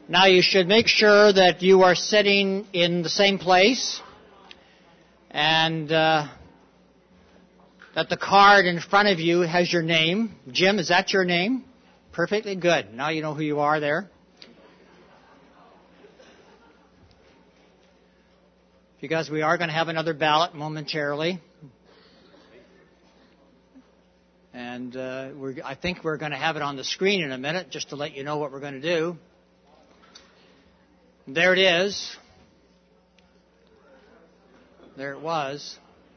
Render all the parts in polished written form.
Now you should make sure that you are sitting in the same place and that the card in front of you has your name. Jim, is that your name? Perfectly good. Now you know who you are there. Because we are going to have another ballot momentarily. And I think we're going to have it on the screen in a minute just to let you know what we're going to do. There it is. There it was.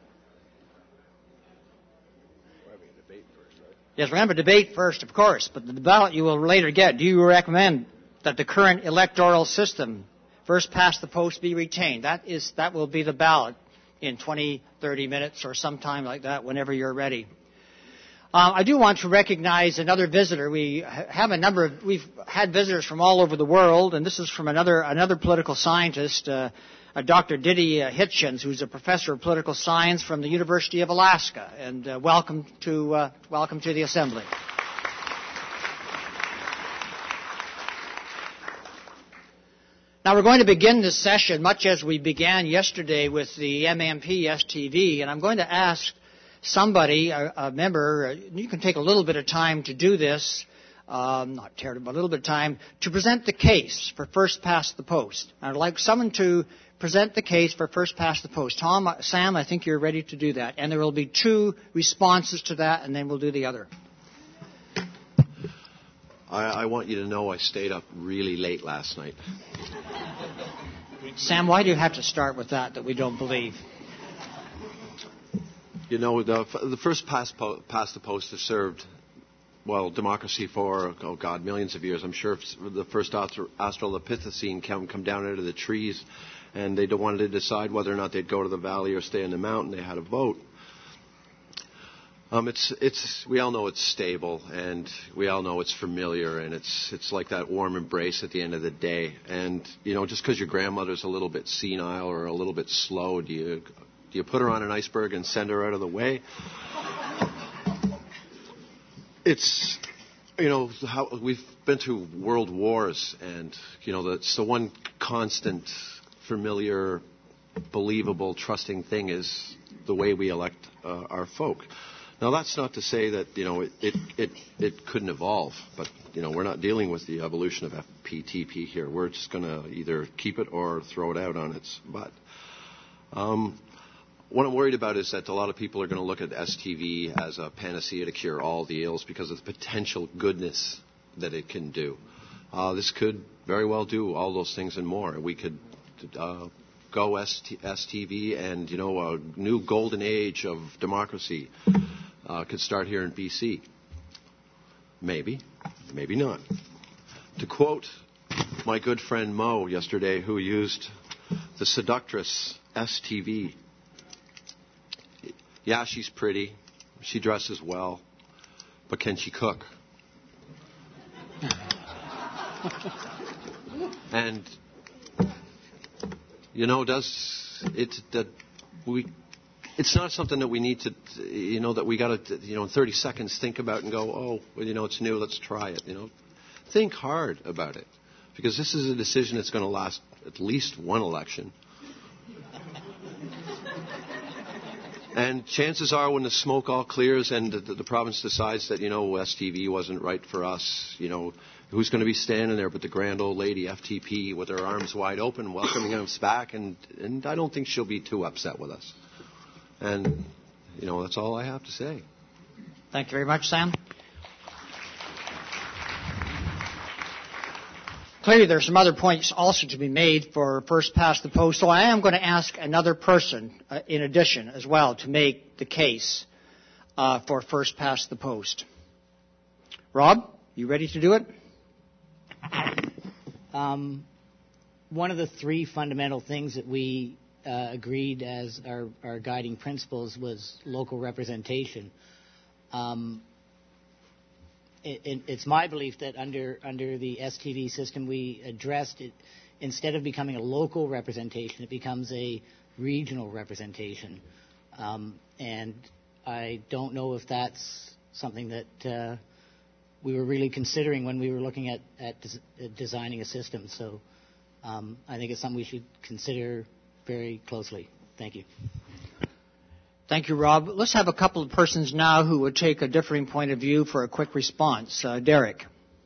Yes, remember, debate first, of course, but the ballot you will later get. Do you recommend that the current electoral system, first past the post, be retained? That will be the ballot in 20, 30 minutes or sometime like that, whenever you're ready. I do want to recognize another visitor. We've had visitors from all over the world, and this is from another political scientist, Dr. Didi Hitchens, who's a professor of political science from the University of Alaska. And welcome to the Assembly. Now we're going to begin this session, much as we began yesterday with the MMP STV, and I'm going to ask somebody, a member, you can take a little bit of time to do this, not terrible, but a little bit of time, to present the case for first past the post. I'd like someone to present the case for first past the post. Sam, I think you're ready to do that. And there will be 2 responses to that, and then we'll do the other. I want you to know I stayed up really late last night. Sam, why do you have to start with that we don't believe? You know, the first past the post has served, democracy for, millions of years. I'm sure if the first Australopithecine come down out of the trees and they wanted to decide whether or not they'd go to the valley or stay in the mountain, they had a vote. We all know it's stable, and we all know it's familiar, and it's like that warm embrace at the end of the day. And, you know, just because your grandmother's a little bit senile or a little bit slow, do you put her on an iceberg and send her out of the way? It's, you know, how we've been through world wars, and, you know, it's the one constant, familiar, believable, trusting thing is the way we elect our folk. Now, that's not to say that, you know, it couldn't evolve, but, you know, we're not dealing with the evolution of FPTP here. We're just going to either keep it or throw it out on its butt. What I'm worried about is that a lot of people are going to look at STV as a panacea to cure all the ills because of the potential goodness that it can do. This could very well do all those things and more. We could go STV, and, you know, a new golden age of democracy could start here in BC. Maybe, maybe not. To quote my good friend Mo yesterday, who used the seductress STV, yeah, she's pretty, she dresses well, but can she cook? And, you know, it's not something that we need to, you know, that we got to, you know, in 30 seconds think about and go, oh, well, you know, it's new, let's try it, you know. Think hard about it, because this is a decision that's going to last at least one election. And chances are, when the smoke all clears and the province decides that, you know, STV wasn't right for us, you know, who's going to be standing there but the grand old lady FTP with her arms wide open welcoming us back, and I don't think she'll be too upset with us. And, you know, that's all I have to say. Thank you very much, Sam. Clearly, there are some other points also to be made for first past the post, so I am going to ask another person in addition as well to make the case for first past the post. Rob, you ready to do it? One of the 3 fundamental things that we agreed as our guiding principles was local representation. It's my belief that under the STV system we addressed it, instead of becoming a local representation, it becomes a regional representation. And I don't know if that's something that we were really considering when we were looking at designing a system. So I think it's something we should consider very closely. Thank you. Thank you, Rob. Let's have a couple of persons now who would take a differing point of view for a quick response. Derek.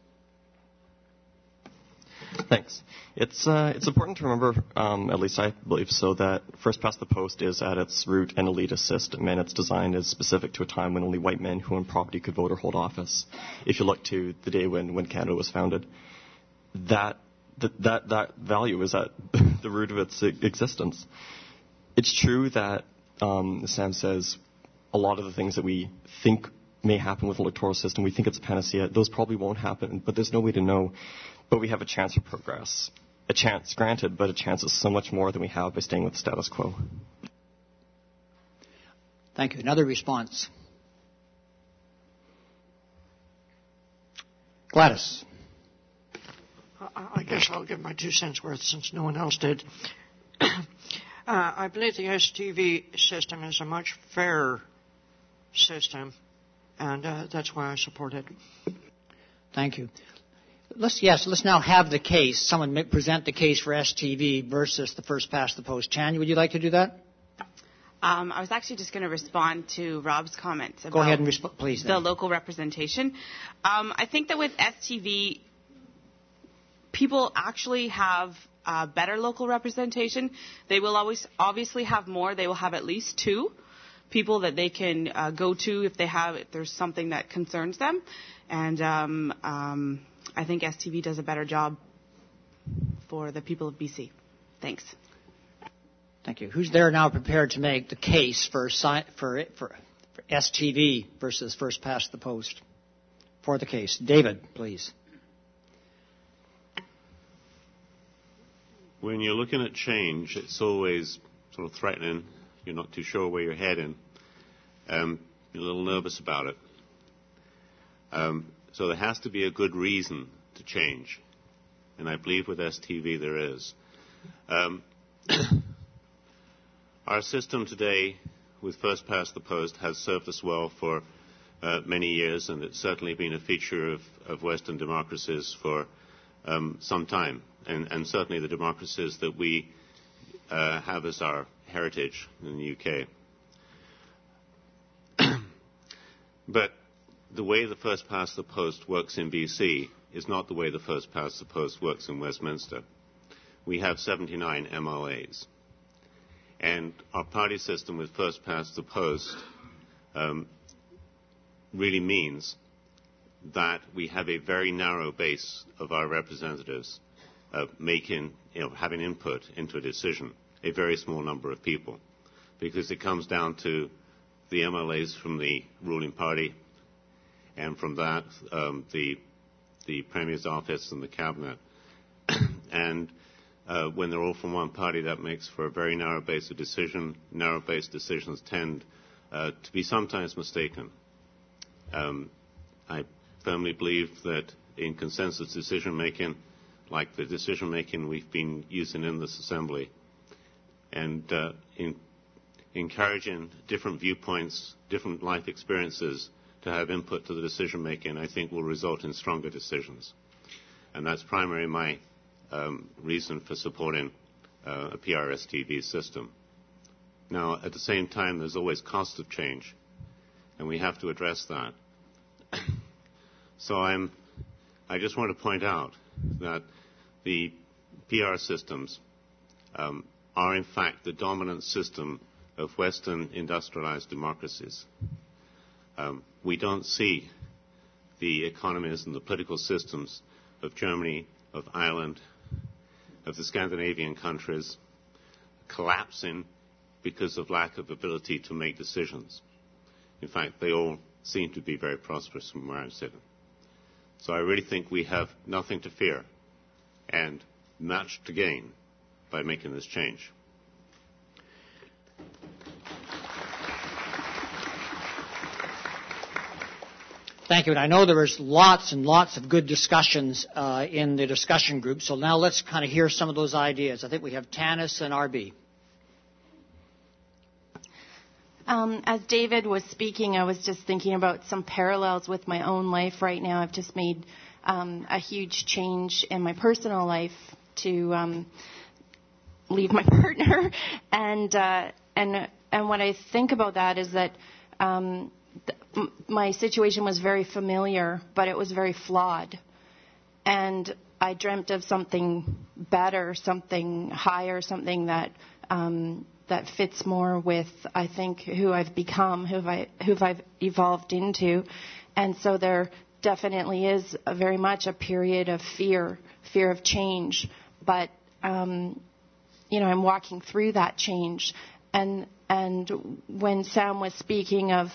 Thanks. It's important to remember, at least I believe so, that first past the post is at its root an elitist system, and its design is specific to a time when only white men who owned property could vote or hold office. If you look to the day when Canada was founded, that value is at the root of its existence. It's true that, as Sam says, a lot of the things that we think may happen with an electoral system, we think it's a panacea. Those probably won't happen, but there's no way to know. But we have a chance for progress. A chance, granted, but a chance is so much more than we have by staying with the status quo. Thank you. Another response. Gladys. I guess I'll give my 2 cents worth since no one else did. I believe the STV system is a much fairer system, and that's why I support it. Thank you. Let's now have the case. Someone may present the case for STV versus the first past the post. Tanya, would you like to do that? I was actually just going to respond to Rob's comments about Go ahead and respond, please. The local representation. I think that with STV, people actually have better local representation. They will always obviously have more. They will have at least 2 people that they can go to if there's something that concerns them. And I think STV does a better job for the people of BC. Thanks. Thank you. Who's there now prepared to make the case for STV versus first past the post? For the case. David, please. When you're looking at change, it's always sort of threatening. You're not too sure where you're heading. You're a little nervous about it. So there has to be a good reason to change. And I believe with STV there is. Our system today with first past the post has served us well for many years, and it's certainly been a feature of Western democracies for some time, and certainly the democracies that we have as our heritage in the UK. But the way the first past the post works in BC is not the way the first past the post works in Westminster. We have 79 MLAs. And our party system with first past the post really means that we have a very narrow base of our representatives having input into a decision, a very small number of people, because it comes down to the MLAs from the ruling party, and from that, the Premier's office and the Cabinet. And when they're all from one party, that makes for a very narrow base of decision. Narrow-based decisions tend to be sometimes mistaken. I firmly believe that in consensus decision-making, like the decision-making we've been using in this Assembly, and in encouraging different viewpoints, different life experiences to have input to the decision-making, I think will result in stronger decisions. And that's primarily my reason for supporting a PRSTV system. Now, at the same time, there's always cost of change, and we have to address that. So I just want to point out that the PR systems are in fact the dominant system of Western industrialized democracies. We don't see the economies and the political systems of Germany, of Ireland, of the Scandinavian countries collapsing because of lack of ability to make decisions. In fact, they all seem to be very prosperous from where I'm sitting. So I really think we have nothing to fear and much to gain by making this change. Thank you. And I know there was lots and lots of good discussions in the discussion group. So now let's kind of hear some of those ideas. I think we have Tanis and RB. As David was speaking, I was just thinking about some parallels with my own life right now. I've just made a huge change in my personal life to leave my partner, and what I think about that is that my situation was very familiar, but it was very flawed, and I dreamt of something better, something higher, something that fits more with, I think, who I've become, who I've evolved into. And so there definitely is very much a period of fear of change. But, I'm walking through that change. And when Sam was speaking of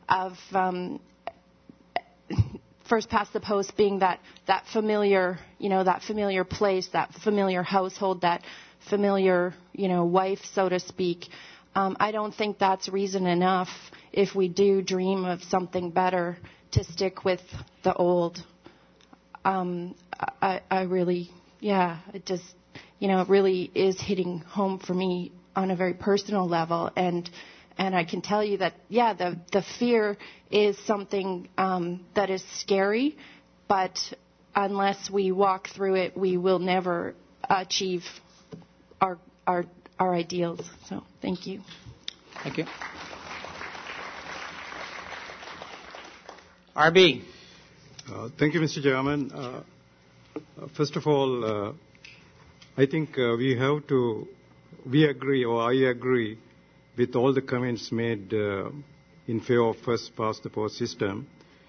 First Past the Post being that familiar, that familiar place, that familiar household, that familiar, wife, so to speak. I don't think that's reason enough if we do dream of something better to stick with the old. I really, it just, it really is hitting home for me on a very personal level. And I can tell you that, the fear is something that is scary, but unless we walk through it, we will never achieve our ideals. So thank you. Thank you. RB. Thank you, Mr. Chairman. First of all, I think we agree, or I agree, with all the comments made in favor of First Past the Post system.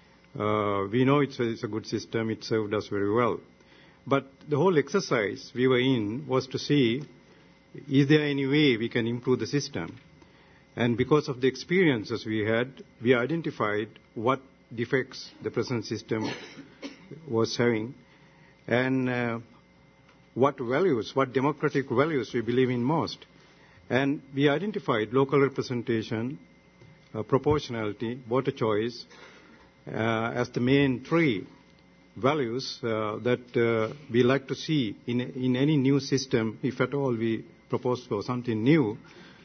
We know it's a good system. It served us very well. But the whole exercise we were in was to see, is there any way we can improve the system? And because of the experiences we had, we identified what defects the present system was having, and what democratic values we believe in most. And we identified local representation, proportionality, voter choice as the main three values that we like to see in any new system, if at all we propose for something new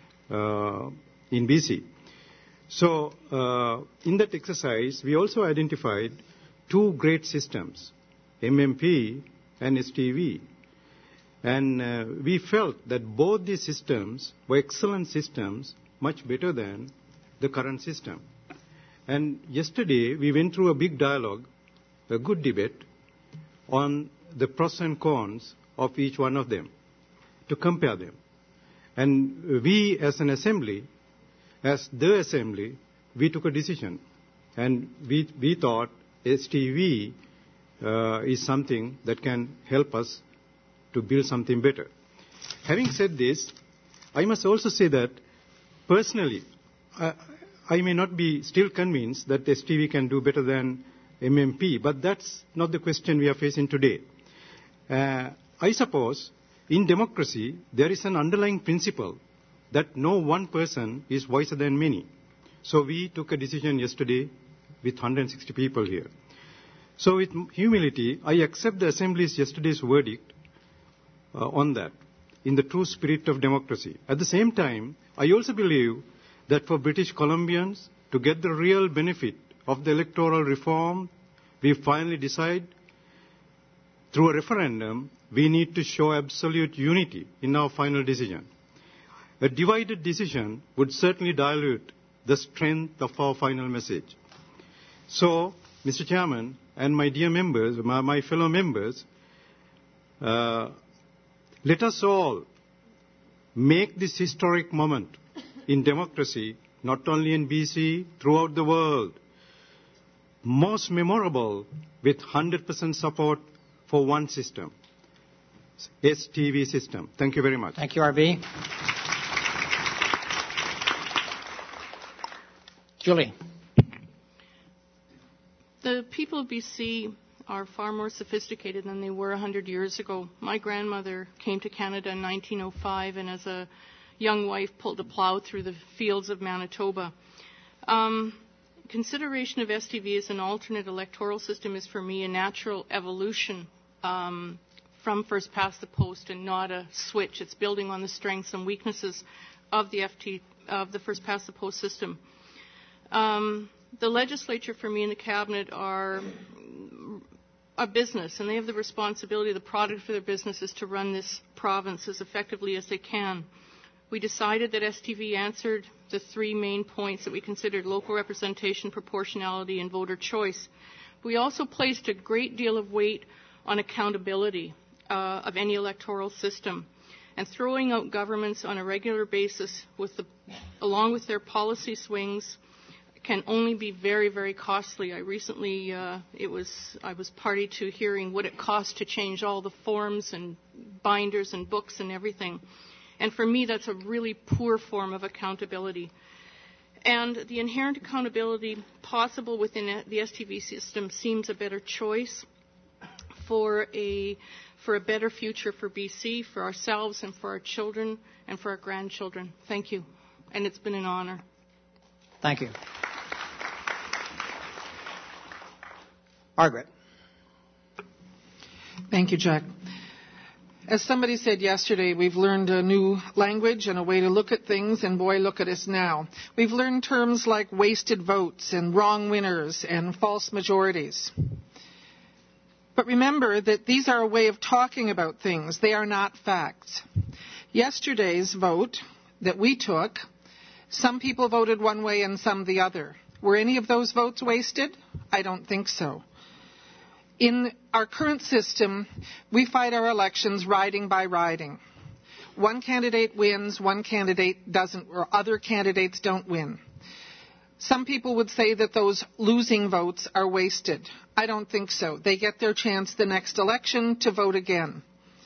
in BC. So in that exercise, we also identified two great systems, MMP and STV. And we felt that both these systems were excellent systems, much better than the current system. And yesterday, we went through a big dialogue, a good debate, on the pros and cons of each one of them, to compare them. And we, as an assembly, as the assembly, we took a decision. And we thought STV is something that can help us to build something better. Having said this, I must also say that personally, I may not be still convinced that STV can do better than MMP, but that's not the question we are facing today. I suppose in democracy, there is an underlying principle that no one person is wiser than many. So we took a decision yesterday with 160 people here. So with humility, I accept the Assembly's yesterday's verdict on that, in the true spirit of democracy. At the same time, I also believe that for British Columbians to get the real benefit of the electoral reform, we finally decide through a referendum, we need to show absolute unity in our final decision. A divided decision would certainly dilute the strength of our final message. So, Mr. Chairman, and my dear members, my fellow members, let us all make this historic moment in democracy, not only in BC, throughout the world, most memorable with 100% support for one system, STV system. Thank you very much. Thank you, RB. Julie. The people of BC are far more sophisticated than they were 100 years ago. My grandmother came to Canada in 1905 and as a young wife pulled a plow through the fields of Manitoba. Consideration of STV as an alternate electoral system is for me a natural evolution from First Past the Post and not a switch. It's building on the strengths and weaknesses of the of the first past the post system. The legislature, for me, and the cabinet are a business, and they have the responsibility, the product for their business is to run this province as effectively as they can. We decided that STV answered the three main points that we considered: local representation, proportionality, and voter choice. We also placed a great deal of weight on accountability of any electoral system, and throwing out governments on a regular basis along with their policy swings can only be very, very costly. I recently I was party to hearing what it cost to change all the forms and binders and books and everything. And for me, that's a really poor form of accountability. And the inherent accountability possible within the STV system seems a better choice for a better future for BC, for ourselves and for our children and for our grandchildren. Thank you. And it's been an honor. Thank you. Margaret. Thank you, Jack. As somebody said yesterday, we've learned a new language and a way to look at things, and boy, look at us now. We've learned terms like wasted votes and wrong winners and false majorities. But remember that these are a way of talking about things. They are not facts. Yesterday's vote that we took, some people voted one way and some the other. Were any of those votes wasted? I don't think so. In our current system, we fight our elections riding by riding. One candidate wins, one candidate doesn't, or other candidates don't win. Some people would say that those losing votes are wasted. I don't think so. They get their chance the next election to vote again.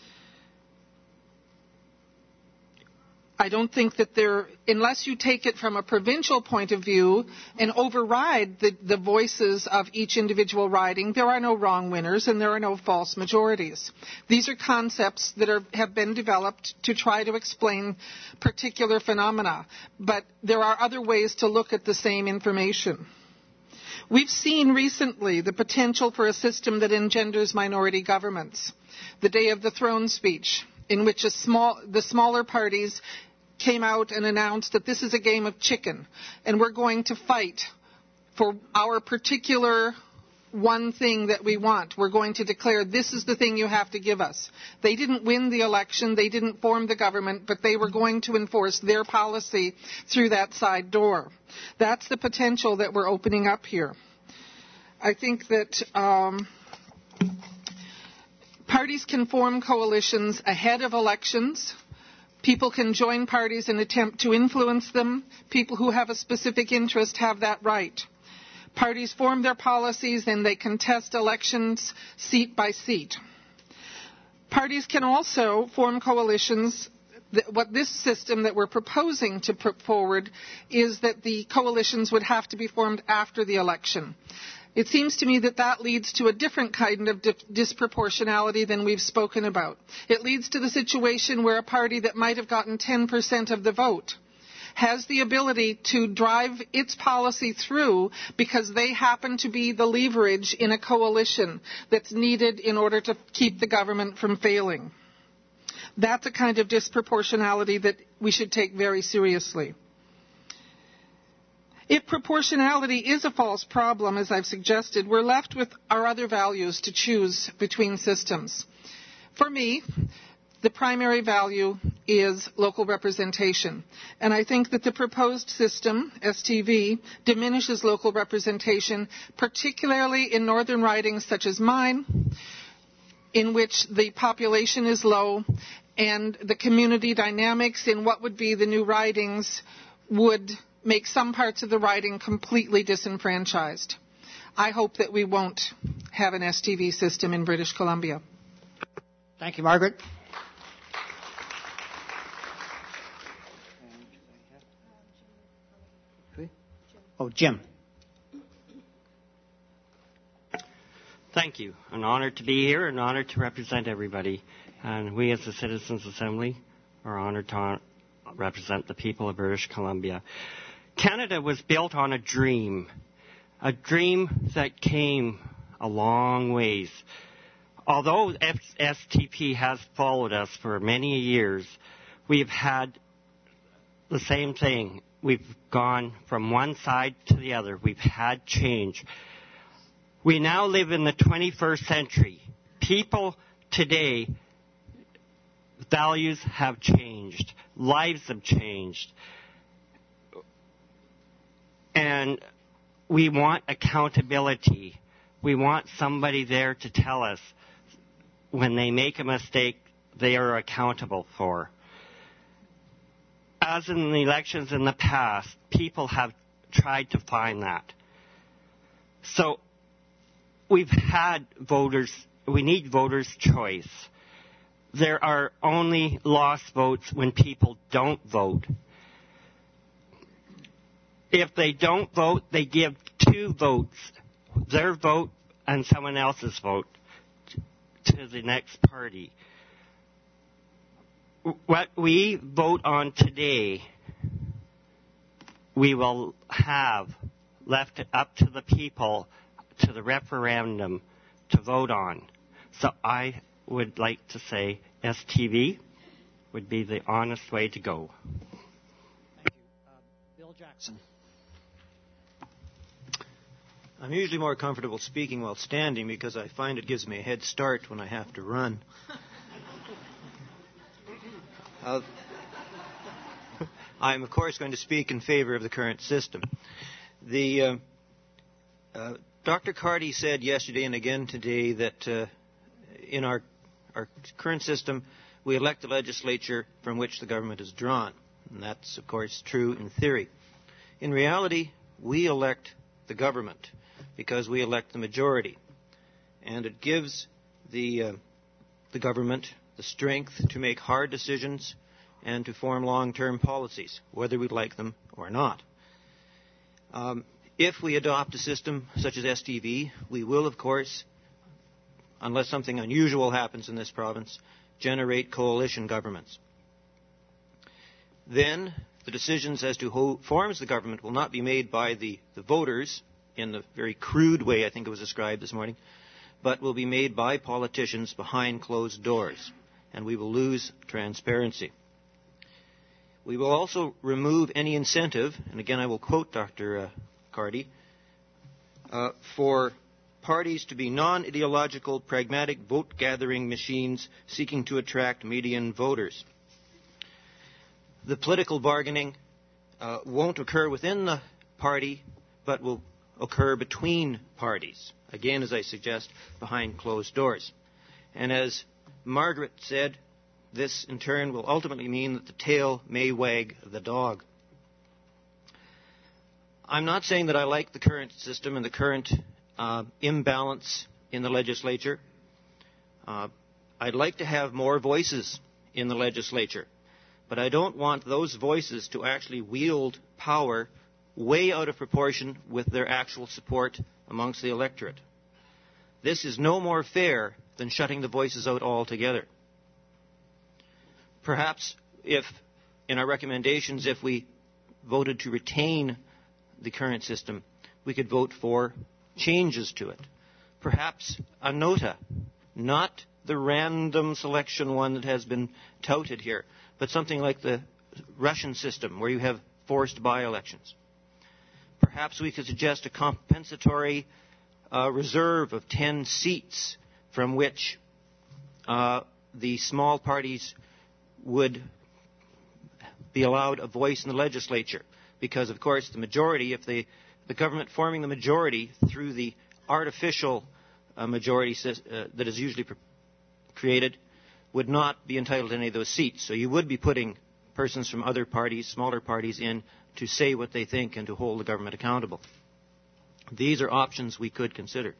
I don't think that unless you take it from a provincial point of view and override the voices of each individual riding, there are no wrong winners and there are no false majorities. These are concepts that have been developed to try to explain particular phenomena, but there are other ways to look at the same information. We've seen recently the potential for a system that engenders minority governments. The Day of the Throne speech, in which the smaller parties came out and announced that this is a game of chicken, and we're going to fight for our particular one thing that we want. We're going to declare this is the thing you have to give us. They didn't win the election, they didn't form the government, but they were going to enforce their policy through that side door. That's the potential that we're opening up here. I think that parties can form coalitions ahead of elections. People can join parties and attempt to influence them. People who have a specific interest have that right. Parties form their policies and they contest elections seat by seat. Parties can also form coalitions. What this system that we're proposing to put forward is that the coalitions would have to be formed after the election. It seems to me that leads to a different kind of disproportionality than we've spoken about. It leads to the situation where a party that might have gotten 10% of the vote has the ability to drive its policy through because they happen to be the leverage in a coalition that's needed in order to keep the government from failing. That's a kind of disproportionality that we should take very seriously. If proportionality is a false problem, as I've suggested, we're left with our other values to choose between systems. For me, the primary value is local representation. And I think that the proposed system, STV, diminishes local representation, particularly in northern ridings such as mine, in which the population is low and the community dynamics in what would be the new ridings would make some parts of the riding completely disenfranchised. I hope that we won't have an STV system in British Columbia. Thank you, Margaret. Oh, Jim. Thank you. An honor to be here, an honor to represent everybody. And we as the Citizens Assembly are honored to represent the people of British Columbia. Canada was built on a dream that came a long ways. Although STP has followed us for many years, we've had the same thing we've gone from one side to the other. We've had change. We now live in the 21st century. People today, values have changed. Lives have changed. And we want accountability. We want somebody there to tell us when they make a mistake, they are accountable for. As in the elections in the past, people have tried to find that. So we've had voters, we need voters' choice. There are only lost votes when people don't vote. If they don't vote, they give 2 votes, their vote and someone else's vote, to the next party. What we vote on today, we will have left it up to the people, to the referendum, to vote on. So I would like to say STV would be the honest way to go. Thank you. Bill Jackson. I'm usually more comfortable speaking while standing because I find it gives me a head start when I have to run. I'm, of course, going to speak in favor of the current system. Dr. Carty said yesterday and again today that in our current system, we elect the legislature from which the government is drawn. And that's, of course, true in theory. In reality, we elect the government because we elect the majority. And it gives the government the strength to make hard decisions and to form long-term policies, whether we like them or not. If we adopt a system such as STV, we will, of course, unless something unusual happens in this province, generate coalition governments. Then the decisions as to who forms the government will not be made by the voters in the very crude way I think it was described this morning, but will be made by politicians behind closed doors, and we will lose transparency. We will also remove any incentive, and again I will quote Dr. Carty, for parties to be non-ideological, pragmatic vote-gathering machines seeking to attract median voters. The political bargaining won't occur within the party, but will occur between parties. Again, as I suggest, behind closed doors. And as Margaret said, this in turn will ultimately mean that the tail may wag the dog. I'm not saying that I like the current system and the current imbalance in the legislature. I'd like to have more voices in the legislature, but I don't want those voices to actually wield power way out of proportion with their actual support amongst the electorate. This is no more fair than shutting the voices out altogether. Perhaps if, in our recommendations, if we voted to retain the current system, we could vote for changes to it. Perhaps a nota, not the random selection one that has been touted here, but something like the Russian system where you have forced by-elections. Perhaps we could suggest a compensatory reserve of 10 seats from which the small parties would be allowed a voice in the legislature. Because, of course, the majority, if the government forming the majority through the artificial majority that is usually created, would not be entitled to any of those seats. So you would be putting persons from other parties, smaller parties, in to say what they think and to hold the government accountable. These are options we could consider.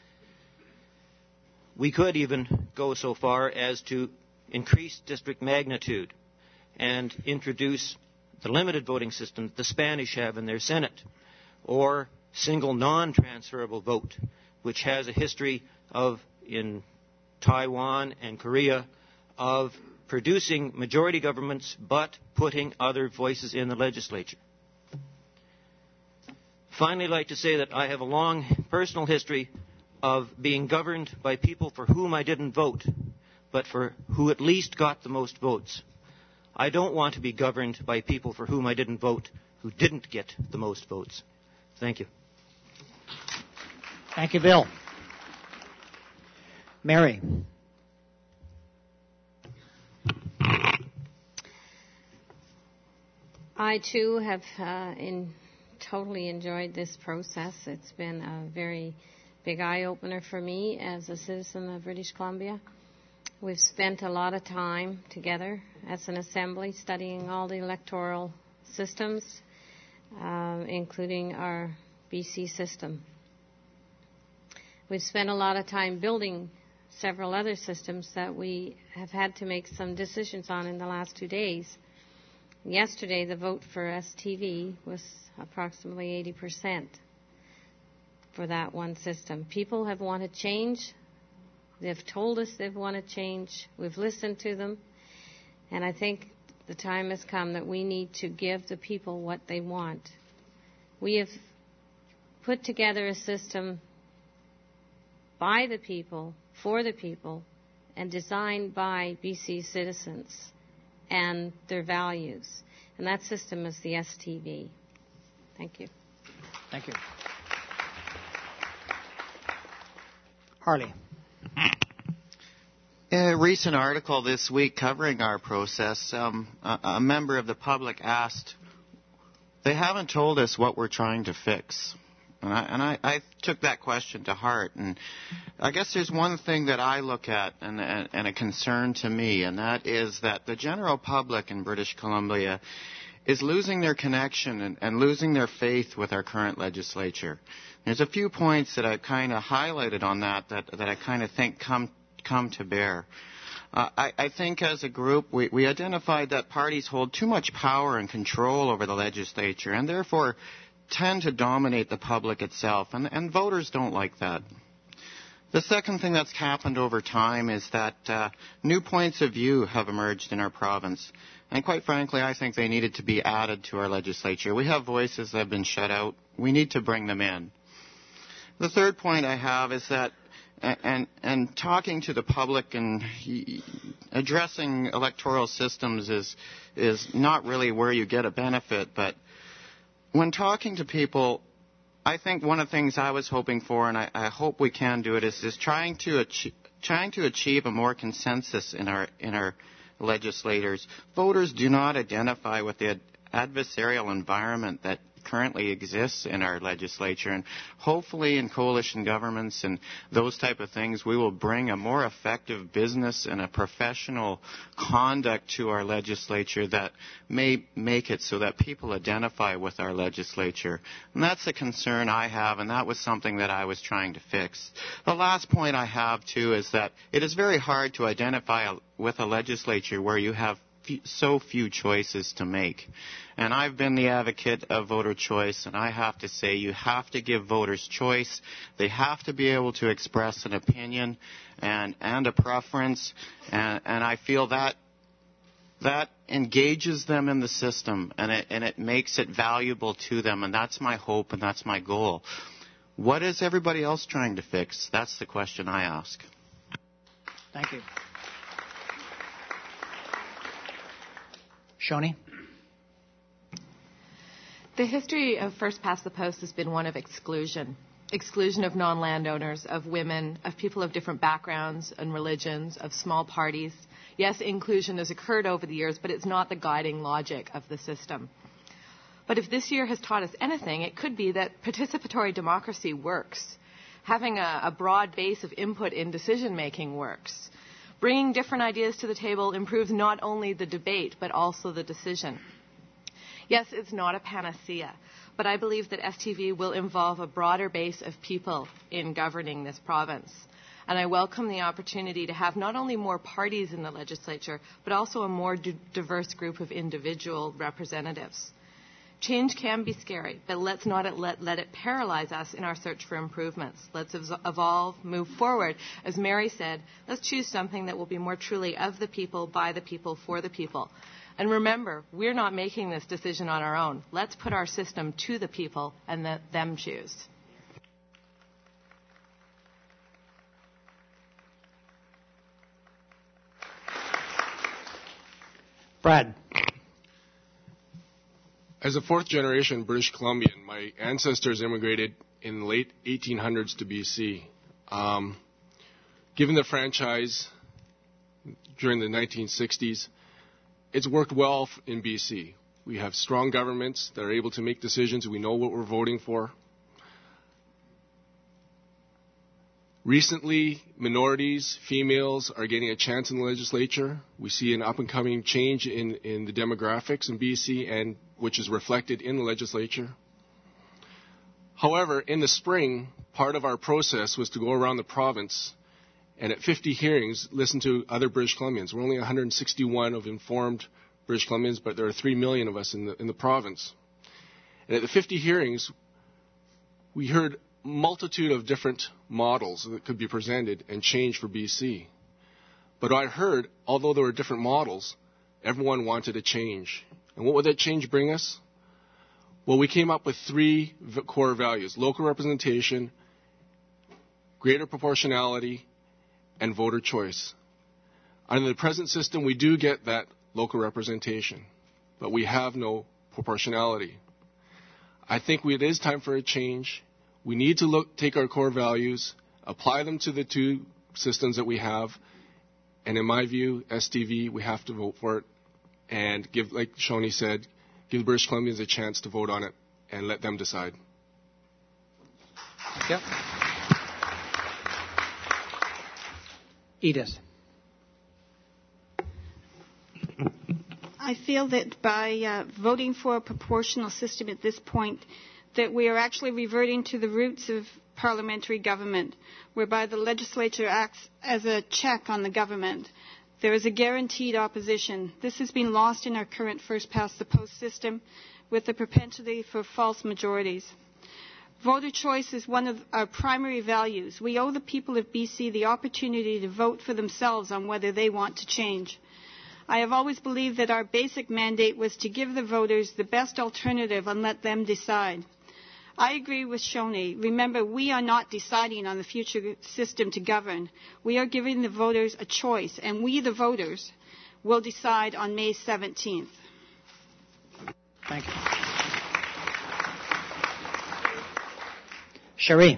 We could even go so far as to increase district magnitude and introduce the limited voting system that the Spanish have in their Senate, or single non-transferable vote, which has a history of, in Taiwan and Korea, of producing majority governments but putting other voices in the legislature. Finally, I'd like to say that I have a long personal history of being governed by people for whom I didn't vote, but for who at least got the most votes. I don't want to be governed by people for whom I didn't vote, who didn't get the most votes. Thank you. Thank you, Bill. Mary. I, too, have totally enjoyed this process. It's been a very big eye-opener for me as a citizen of British Columbia. We've spent a lot of time together as an assembly studying all the electoral systems, including our BC system. We've spent a lot of time building several other systems that we have had to make some decisions on in the last 2 days. Yesterday, the vote for STV was approximately 80% for that one system. People have wanted change. They've told us they've wanted change. We've listened to them. And I think the time has come that we need to give the people what they want. We have put together a system by the people, for the people, and designed by BC citizens and their values. And that system is the STV. Thank you. Thank you. Harley. In a recent article this week covering our process, a member of the public asked, they haven't told us what we're trying to fix. And I took that question to heart. And I guess there's one thing that I look at and a concern to me, and that is that the general public in British Columbia is losing their connection and losing their faith with our current legislature. There's a few points that I kind of highlighted on that I kind of think come to bear. I think as a group we identified that parties hold too much power and control over the legislature and therefore tend to dominate the public itself, and voters don't like that. The second thing that's happened over time is that new points of view have emerged in our province, and quite frankly I think they needed to be added to our legislature. We have voices that have been shut out. We need to bring them in. The third point I have is that and talking to the public and addressing electoral systems is not really where you get a benefit, but when talking to people, I think one of the things I was hoping for, and I hope we can do it, is trying to achieve a more consensus in our legislators. Voters do not identify with the adversarial environment that currently exists in our legislature, and hopefully in coalition governments and those type of things we will bring a more effective business and a professional conduct to our legislature that may make it so that people identify with our legislature. And that's a concern I have, and that was something that I was trying to fix. The last point I have too is that it is very hard to identify with a legislature where you have so few choices to make. And I've been the advocate of voter choice, and I have to say you have to give voters choice. They have to be able to express an opinion and a preference, and I feel that engages them in the system, and it makes it valuable to them, and that's my hope and that's my goal. What is everybody else trying to fix? That's the question I ask. Thank you. Shoni? The history of First Past the Post has been one of exclusion. Exclusion of non-landowners, of women, of people of different backgrounds and religions, of small parties. Yes, inclusion has occurred over the years, but it's not the guiding logic of the system. But if this year has taught us anything, it could be that participatory democracy works. Having a broad base of input in decision-making works. Bringing different ideas to the table improves not only the debate, but also the decision. Yes, it's not a panacea, but I believe that STV will involve a broader base of people in governing this province. And I welcome the opportunity to have not only more parties in the legislature, but also a more diverse group of individual representatives. Change can be scary, but let's not let it paralyze us in our search for improvements. Let's evolve, move forward. As Mary said, let's choose something that will be more truly of the people, by the people, for the people. And remember, we're not making this decision on our own. Let's put our system to the people and let them choose. Brad. As a fourth-generation British Columbian, my ancestors immigrated in the late 1800s to BC. Given the franchise during the 1960s, it's worked well in BC. We have strong governments that are able to make decisions. We know what we're voting for. Recently, minorities, females are getting a chance in the legislature. We see an up-and-coming change in the demographics in BC, and which is reflected in the legislature. However, in the spring, part of our process was to go around the province and at 50 hearings listen to other British Columbians. We're only 161 of informed British Columbians, but there are 3 million of us in the province. And at the 50 hearings, we heard multitude of different models that could be presented and changed for BC. But I heard, although there were different models, everyone wanted a change. And what would that change bring us? Well, we came up with 3 core values: local representation, greater proportionality, and voter choice. Under the present system, we do get that local representation, but we have no proportionality. I think it is time for a change. We need to take our core values, apply them to the 2 systems that we have, and in my view, STV, we have to vote for it and give, like Shoni said, give the British Columbians a chance to vote on it and let them decide. Yep. Edith. I feel that by voting for a proportional system at this point, that we are actually reverting to the roots of parliamentary government, whereby the legislature acts as a check on the government. There is a guaranteed opposition. This has been lost in our current first-past-the-post system with the propensity for false majorities. Voter choice is one of our primary values. We owe the people of BC the opportunity to vote for themselves on whether they want to change. I have always believed that our basic mandate was to give the voters the best alternative and let them decide. I agree with Shoni. Remember, we are not deciding on the future system to govern. We are giving the voters a choice, and we, the voters, will decide on May 17th. Thank you. Cherie.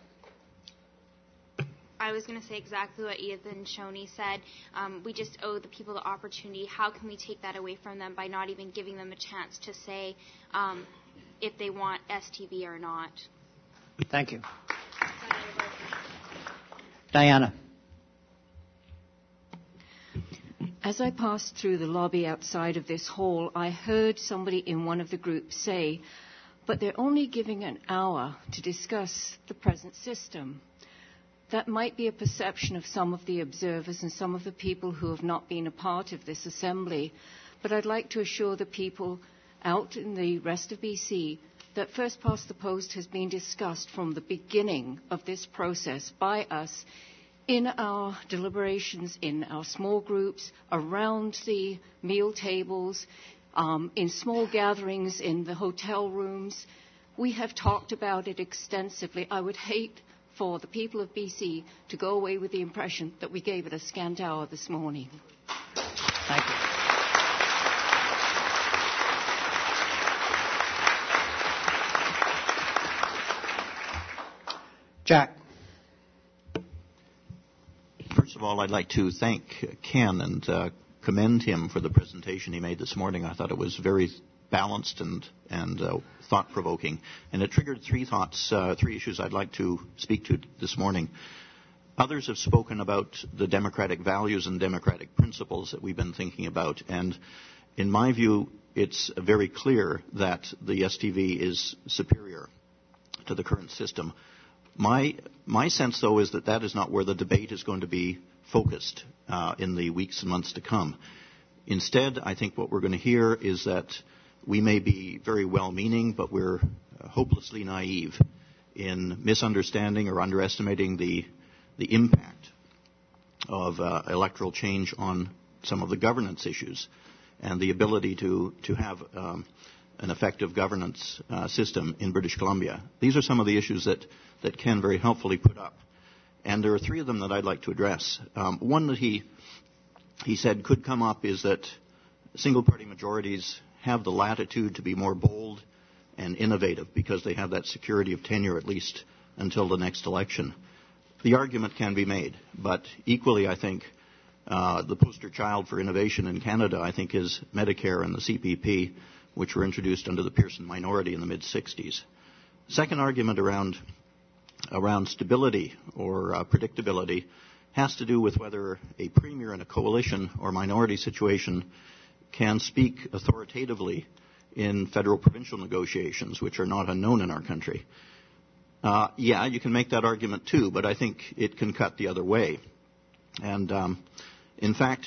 I was going to say exactly what Edith and Shoni said. We just owe the people the opportunity. How can we take that away from them by not even giving them a chance to say if they want STV or not? Thank you. Diana. As I passed through the lobby outside of this hall, I heard somebody in one of the groups say, but they're only giving an hour to discuss the present system. That might be a perception of some of the observers and some of the people who have not been a part of this assembly, but I'd like to assure the people out in the rest of BC that First Past the Post has been discussed from the beginning of this process by us in our deliberations, in our small groups, around the meal tables, in small gatherings in the hotel rooms. We have talked about it extensively. I would hate for the people of BC to go away with the impression that we gave it a scant hour this morning. Thank you. Jack. First of all, I'd like to thank Ken and commend him for the presentation he made this morning. I thought it was very balanced and thought-provoking. And it triggered 3 issues I'd like to speak to this morning. Others have spoken about the democratic values and democratic principles that we've been thinking about. And in my view, it's very clear that the STV is superior to the current system. My sense, though, is that is not where the debate is going to be focused in the weeks and months to come. Instead, I think what we're going to hear is that we may be very well-meaning, but we're hopelessly naive in misunderstanding or underestimating the impact of electoral change on some of the governance issues and the ability to have an effective governance system in British Columbia. These are some of the issues that Ken very helpfully put up. And there are 3 of them that I'd like to address. One that he said could come up is that single-party majorities have the latitude to be more bold and innovative because they have that security of tenure at least until the next election. The argument can be made, but equally I think the poster child for innovation in Canada, I think, is Medicare and the CPP, which were introduced under the Pearson minority in the mid-'60s. Second argument around stability or predictability has to do with whether a premier in a coalition or minority situation can speak authoritatively in federal provincial negotiations, which are not unknown in our country. Yeah, you can make that argument too, but I think it can cut the other way. And in fact,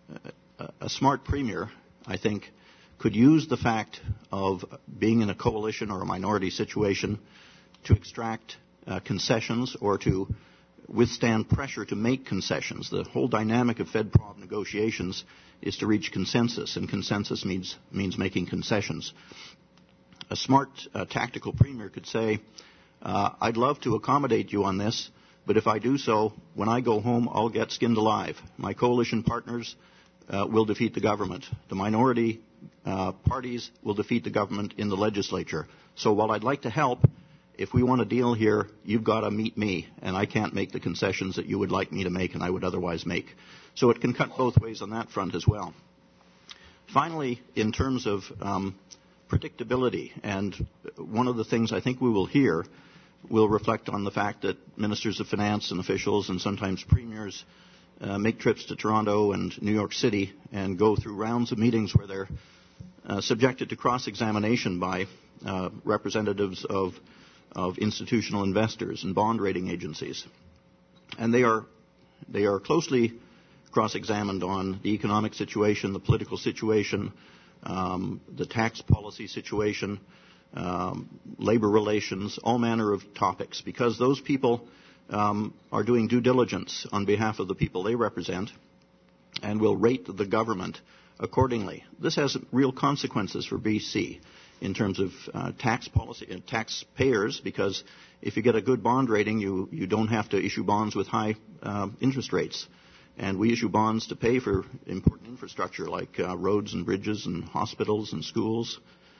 a smart premier, I think, could use the fact of being in a coalition or a minority situation to extract concessions or to withstand pressure to make concessions. The whole dynamic of Fed-Prov negotiations is to reach consensus, and consensus means making concessions. A smart tactical premier could say, I'd love to accommodate you on this, but if I do so, when I go home, I'll get skinned alive. My coalition partners will defeat the government. The minority parties will defeat the government in the legislature. So while I'd like to help, if we want a deal here, you've got to meet me, and I can't make the concessions that you would like me to make and I would otherwise make. So it can cut both ways on that front as well. Finally, in terms of predictability, and one of the things I think we will hear will reflect on the fact that ministers of finance and officials and sometimes premiers make trips to Toronto and New York City and go through rounds of meetings where they're subjected to cross-examination by representatives of institutional investors and bond rating agencies. And they are closely cross-examined on the economic situation, the political situation, the tax policy situation, labor relations, all manner of topics, because those people are doing due diligence on behalf of the people they represent and will rate the government accordingly. This has real consequences for BC in terms of tax policy and taxpayers, because if you get a good bond rating, you don't have to issue bonds with high interest rates. And we issue bonds to pay for important infrastructure like roads and bridges and hospitals and schools.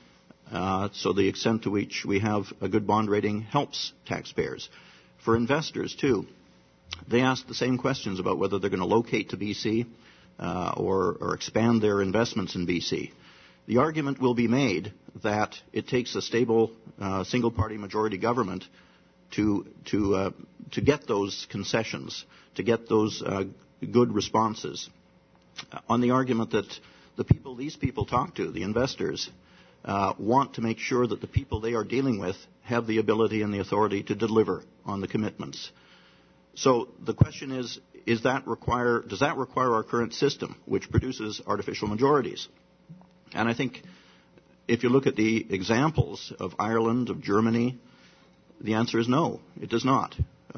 So the extent to which we have a good bond rating helps taxpayers. For investors, too, they ask the same questions about whether they're going to locate to BC or expand their investments in BC. The argument will be made that it takes a stable single-party majority government to get those concessions, to get those good responses. On the argument that these people talk to, the investors, want to make sure that the people they are dealing with have the ability and the authority to deliver on the commitments. So the question is does that require our current system, which produces artificial majorities? And I think if you look at the examples of Ireland, of Germany, the answer is no, it does not.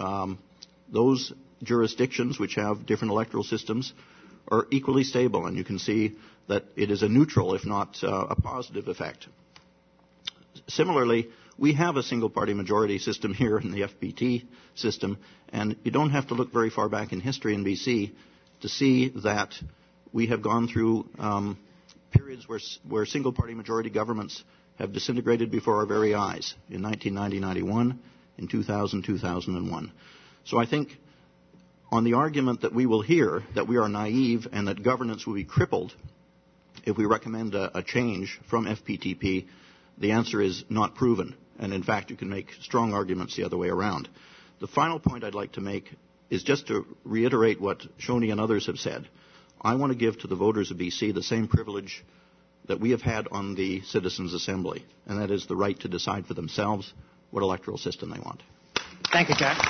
Those jurisdictions which have different electoral systems are equally stable, and you can see that it is a neutral, if not a positive effect. Similarly, we have a single-party majority system here in the FPT system, and you don't have to look very far back in history in BC to see that we have gone through periods where single-party majority governments have disintegrated before our very eyes, in 1990-91, in 2000-2001. So I think on the argument that we will hear that we are naive and that governance will be crippled if we recommend a change from FPTP, the answer is not proven. And in fact, you can make strong arguments the other way around. The final point I'd like to make is just to reiterate what Shoni and others have said. I want to give to the voters of BC the same privilege that we have had on the Citizens' Assembly, and that is the right to decide for themselves what electoral system they want. Thank you, Jack.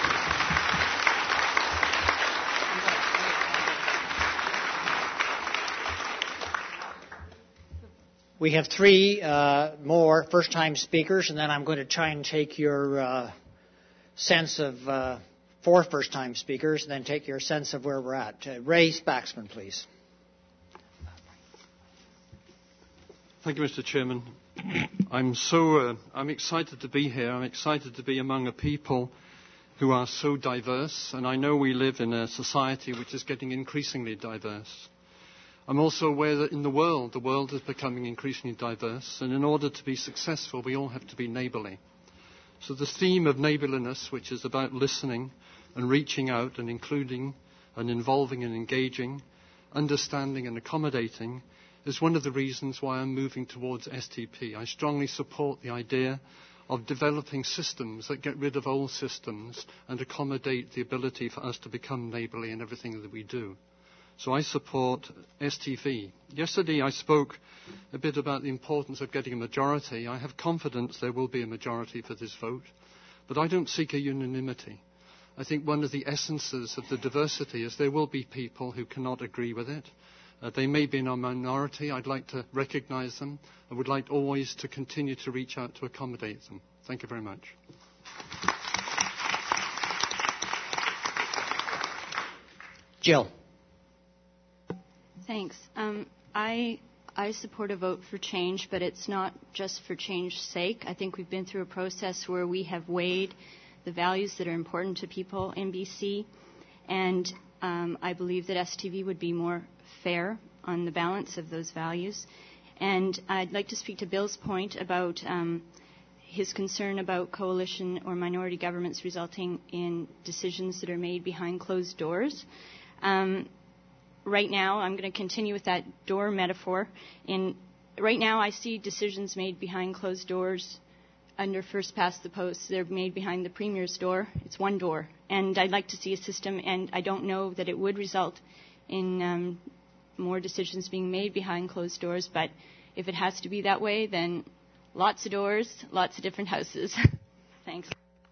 We have three more first-time speakers, and then I'm going to try and take your sense of four first-time speakers, and then take your sense of where we're at. Ray Spaxman, please. Thank you, Mr. Chairman. I'm excited to be here. I'm excited to be among a people who are so diverse, and I know we live in a society which is getting increasingly diverse. I'm also aware that in the world is becoming increasingly diverse, and in order to be successful, we all have to be neighbourly. So the theme of neighbourliness, which is about listening and reaching out and including and involving and engaging, understanding and accommodating, is one of the reasons why I'm moving towards STP. I strongly support the idea of developing systems that get rid of old systems and accommodate the ability for us to become neighbourly in everything that we do. So I support STV. Yesterday I spoke a bit about the importance of getting a majority. I have confidence there will be a majority for this vote, but I don't seek a unanimity. I think one of the essences of the diversity is there will be people who cannot agree with it. They may be in a minority. I'd like to recognise them. I would like always to continue to reach out to accommodate them. Thank you very much. Jill. Thanks. I support a vote for change, but it's not just for change's sake. I think we've been through a process where we have weighed the values that are important to people in BC, and I believe that STV would be more fair on the balance of those values. And I'd like to speak to Bill's point about his concern about coalition or minority governments resulting in decisions that are made behind closed doors. Right now, I'm going to continue with that door metaphor. Right now, I see decisions made behind closed doors under first past the post. They're made behind the Premier's door. It's one door. And I'd like to see a system, and I don't know that it would result in more decisions being made behind closed doors, but if it has to be that way, then lots of doors, lots of different houses. Thanks.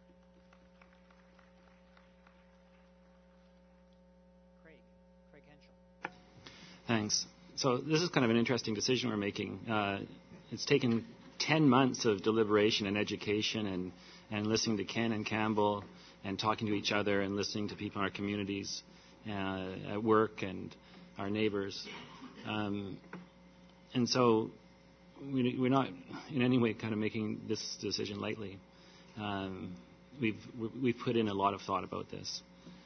Thanks. So this is kind of an interesting decision we're making. It's taken 10 months of deliberation and education and listening to Ken and Campbell and talking to each other and listening to people in our communities at work and our neighbors. And so we're not in any way kind of making this decision lightly. We've put in a lot of thought about this.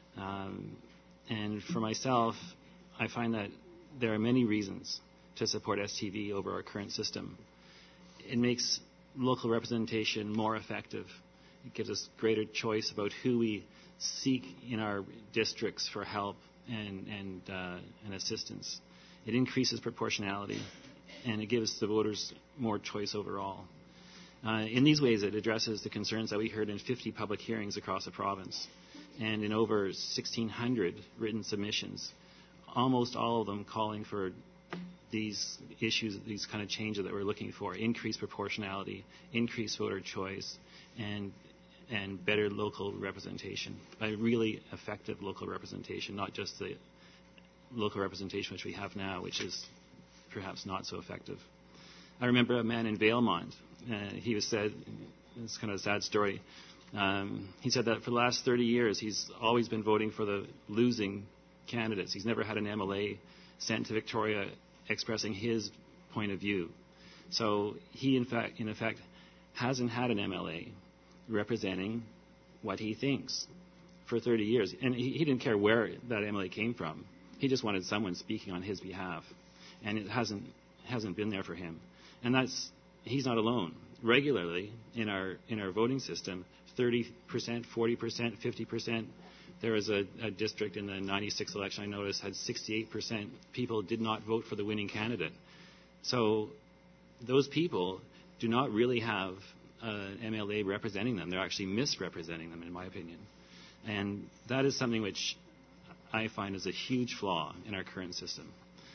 And for myself, I find that there are many reasons to support STV over our current system. It makes local representation more effective. It gives us greater choice about who we seek in our districts for help and assistance. It increases proportionality, and it gives the voters more choice overall. In these ways, it addresses the concerns that we heard in 50 public hearings across the province and in over 1,600 written submissions, almost all of them calling for these issues, these kind of changes that we're looking for: increased proportionality, increased voter choice, and better local representation, by really effective local representation, not just the local representation which we have now, which is perhaps not so effective. I remember a man in Valemont. He was said, it's kind of a sad story. He said that for the last 30 years he's always been voting for the losing candidates. He's never had an MLA sent to Victoria expressing his point of view. So he, in effect, hasn't had an MLA representing what he thinks for 30 years. And he didn't care where that MLA came from. He just wanted someone speaking on his behalf. And it hasn't been there for him. And he's not alone. Regularly in our voting system, 30%, 40%, 50%. There was a district in the 96 election I noticed had 68% people did not vote for the winning candidate. So those people do not really have an MLA representing them. They're actually misrepresenting them, in my opinion. And that is something which I find is a huge flaw in our current system.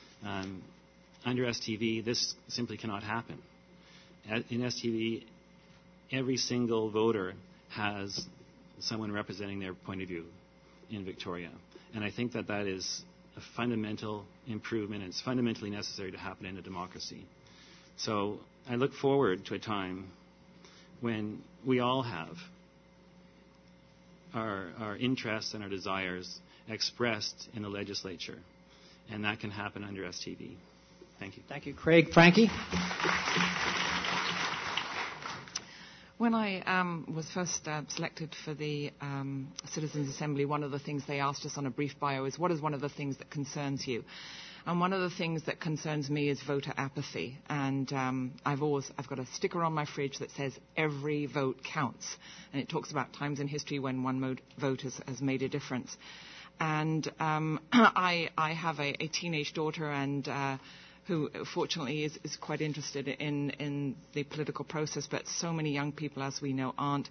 Under STV, this simply cannot happen. In STV, every single voter has someone representing their point of view in Victoria. And I think that is a fundamental improvement, and it's fundamentally necessary to happen in a democracy. So I look forward to a time when we all have our interests and our desires expressed in the legislature, and that can happen under STV. Thank you. Thank you, Craig. Frankie? When I was first selected for the Citizens' Assembly, one of the things they asked us on a brief bio is, what is one of the things that concerns you? And one of the things that concerns me is voter apathy. And I've got a sticker on my fridge that says every vote counts. And it talks about times in history when one vote has made a difference. And I have a teenage daughter and who fortunately is quite interested in the political process, but so many young people, as we know, aren't.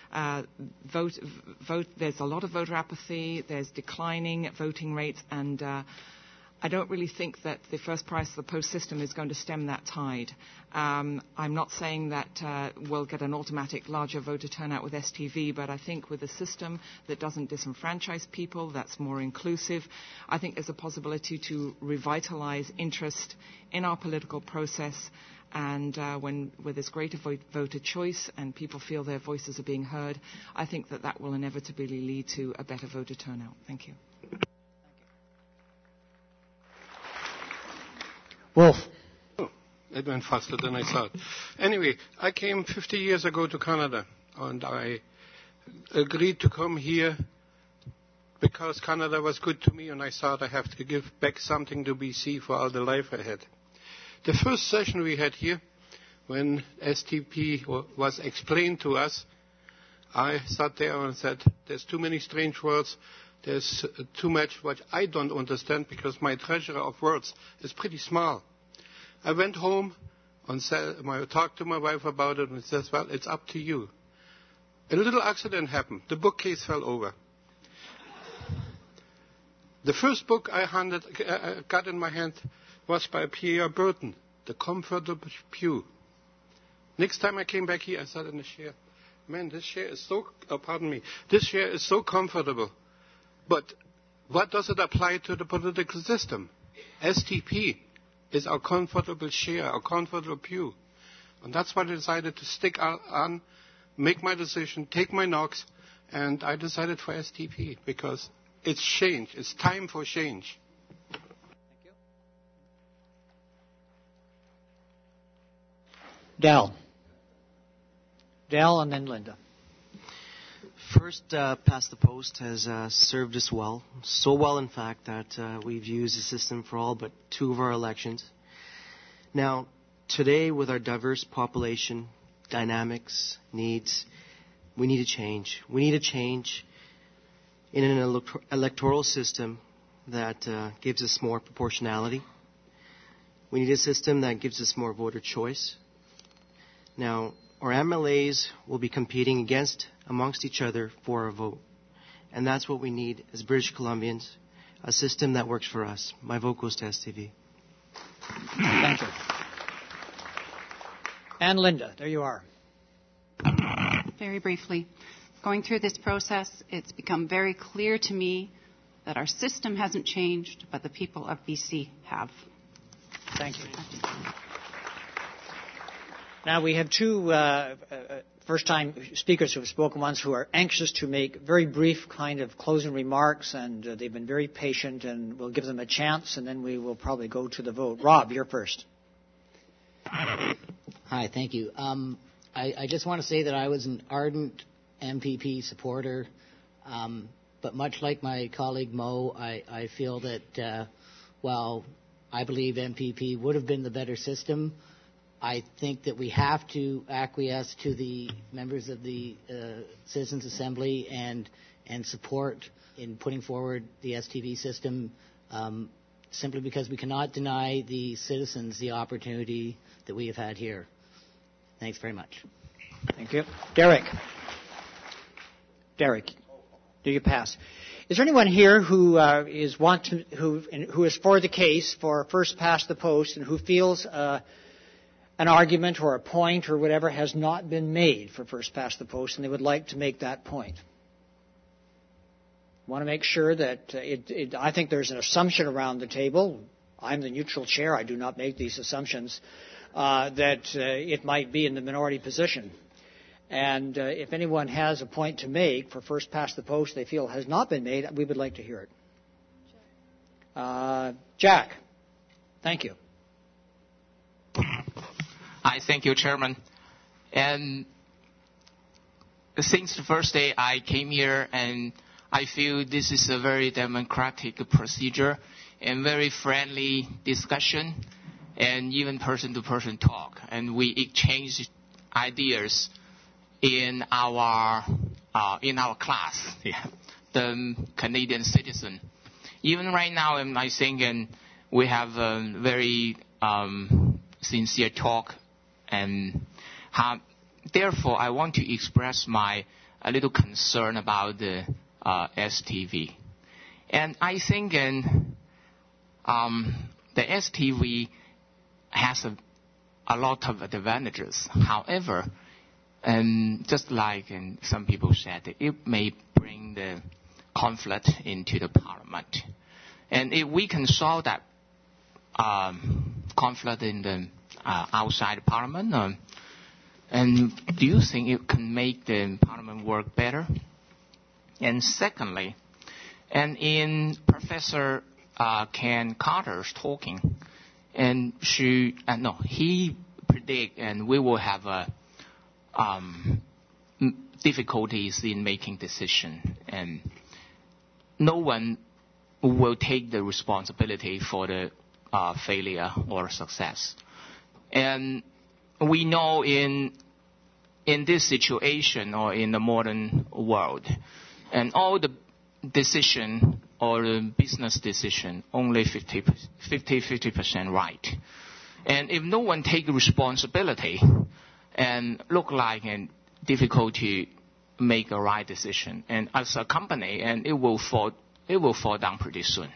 There's a lot of voter apathy, there's declining voting rates, and I don't really think that the first price of the post system is going to stem that tide. I'm not saying that we'll get an automatic larger voter turnout with STV, but I think with a system that doesn't disenfranchise people, that's more inclusive, I think there's a possibility to revitalise interest in our political process. And where there's greater voter choice and people feel their voices are being heard, I think that will inevitably lead to a better voter turnout. Thank you. Wolf. Oh, it went faster than I thought. Anyway, I came 50 years ago to Canada, and I agreed to come here because Canada was good to me, and I thought I have to give back something to BC for all the life I had. The first session we had here, when STP was explained to us, I sat there and said, there's too many strange words, there's too much what I don't understand because my treasure of words is pretty small. I went home and I talked to my wife about it and she says, well, it's up to you. A little accident happened. The bookcase fell over. The first book I got in my hand was by Pierre Burton, The Comfortable Pew. Next time I came back here, I sat in the chair. Man, this chair is this chair is so comfortable. But what does it apply to the political system? STP is our comfortable chair, our comfortable pew. And that's why I decided to stick on, make my decision, take my knocks, and I decided for STP because it's change. It's time for change. Dell and then Linda. First Past the Post has served us well. So well, in fact, that we've used the system for all but 2 of our elections. Now, today, with our diverse population, dynamics, needs, we need a change. We need a change in an electoral system that gives us more proportionality. We need a system that gives us more voter choice. Now, our MLAs will be competing amongst each other for a vote. And that's what we need as British Columbians, a system that works for us. My vote goes to STV. Thank you. And Linda, there you are. Very briefly. Going through this process, it's become very clear to me that our system hasn't changed, but the people of BC have. Thank you. Now we have 2 first-time speakers who have spoken once who are anxious to make very brief kind of closing remarks, and they've been very patient, and we'll give them a chance, and then we will probably go to the vote. Rob, you're first. Hi, thank you. I just want to say that I was an ardent MPP supporter, but much like my colleague Mo, I feel that while I believe MPP would have been the better system, I think that we have to acquiesce to the members of the Citizens' Assembly and support in putting forward the STV system simply because we cannot deny the citizens the opportunity that we have had here. Thanks very much. Thank you. Derek, do you pass? Is there anyone here who is for the case for first past the post and who feels an argument or a point or whatever has not been made for first past the post and they would like to make that point? I want to make sure that I think there's an assumption around the table. I'm the neutral chair. I do not make these assumptions that it might be in the minority position. And if anyone has a point to make for first past the post they feel has not been made, we would like to hear it. Jack, thank you. Hi, thank you, Chairman. And since the first day I came here, and I feel this is a very democratic procedure, and very friendly discussion, and even person-to-person talk. And we exchange ideas in our class, the Canadian citizen. Even right now, I think we have a very sincere talk, and therefore I want to express a little concern about the STV. And I think the STV has a lot of advantages. However, just like some people said, it may bring the conflict into the parliament. And if we can solve that conflict in the outside parliament, and do you think it can make the parliament work better? And secondly, and in Professor Ken Carter's talking, and he predict and we will have difficulties in making decision, and no one will take the responsibility for the failure or success. And we know in this situation or in the modern world, and all the decision or the business decision only 50% right. And if no one take responsibility, and look like difficult to make a right decision, and as a company, and it will fall down pretty soon.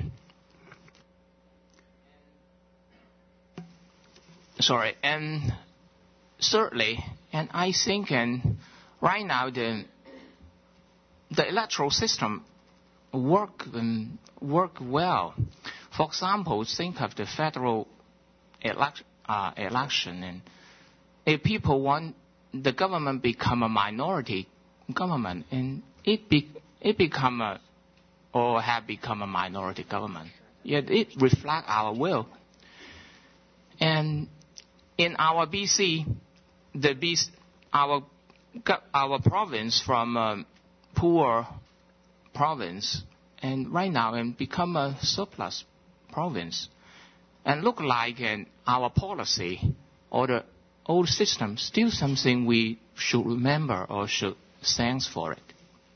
Sorry, and thirdly, and I think right now the electoral system work well. For example, think of the federal election, and if people want the government become a minority government, and it become have become a minority government, yet it reflects our will. And in our BC, our province from a poor province, and right now become a surplus province, and look like our policy or the old system still something we should remember or should thank for it.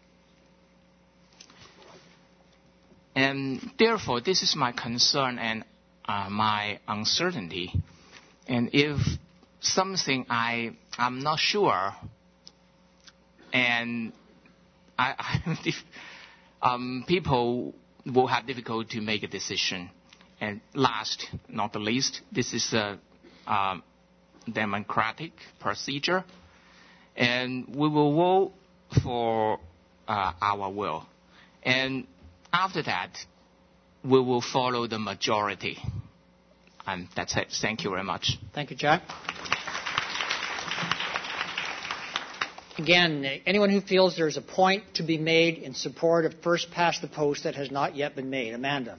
And therefore, this is my concern and my uncertainty. And if something I'm not sure, and people will have difficulty to make a decision. And last, not the least, this is a democratic procedure, and we will vote for our will. And after that, we will follow the majority. And that's it. Thank you very much. Thank you, Jack. Again, anyone who feels there's a point to be made in support of first past the post that has not yet been made. Amanda.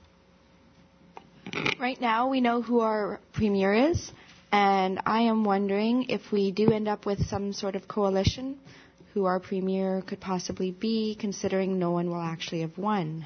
Right now, we know who our premier is, and I am wondering if we do end up with some sort of coalition, who our premier could possibly be, considering no one will actually have won.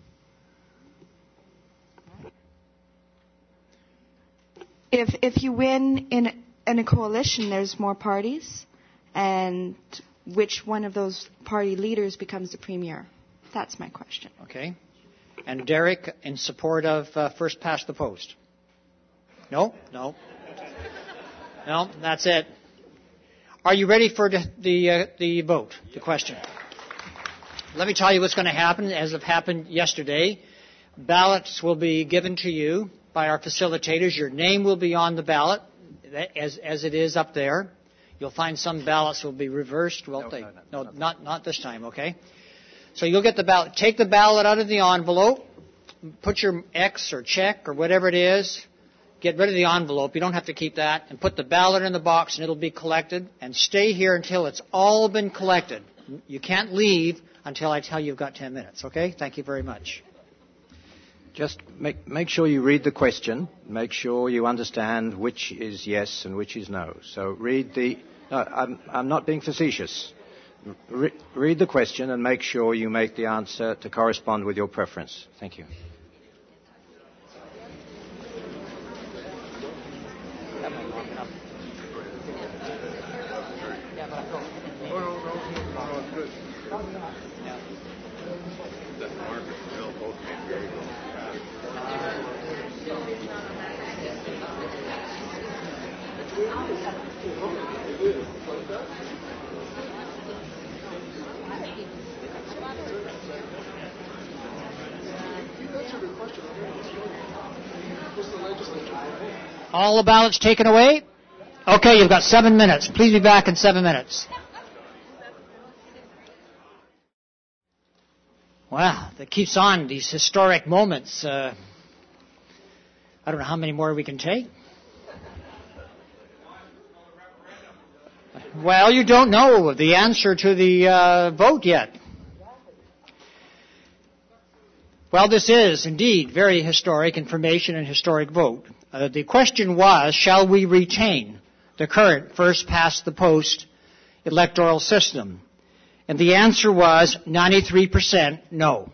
If you win in a coalition, there's more parties, and which one of those party leaders becomes the premier? That's my question. Okay. And Derek, in support of first past the post? No? No. No, that's it. Are you ready for the vote, the question? Let me tell you what's going to happen, as it happened yesterday. Ballots will be given to you by our facilitators. Your name will be on the ballot, as it is up there. You'll find some ballots will be reversed. Well, not this time, okay? So you'll get the ballot. Take the ballot out of the envelope. Put your X or check or whatever it is. Get rid of the envelope. You don't have to keep that. And put the ballot in the box, and it'll be collected. And stay here until it's all been collected. You can't leave until I tell you you've got 10 minutes, okay? Thank you very much. Just make sure you read the question. Make sure you understand which is yes and which is no. So read the... No, I'm not being facetious. Read the question and make sure you make the answer to correspond with your preference. Thank you. All the ballots taken away? Okay, you've got 7 minutes. Please be back in 7 minutes. Wow, that keeps on, these historic moments. I don't know how many more we can take. Well, you don't know the answer to the vote yet. Well, this is indeed very historic information and historic vote. The question was, shall we retain the current first-past-the-post electoral system? And the answer was 93% no.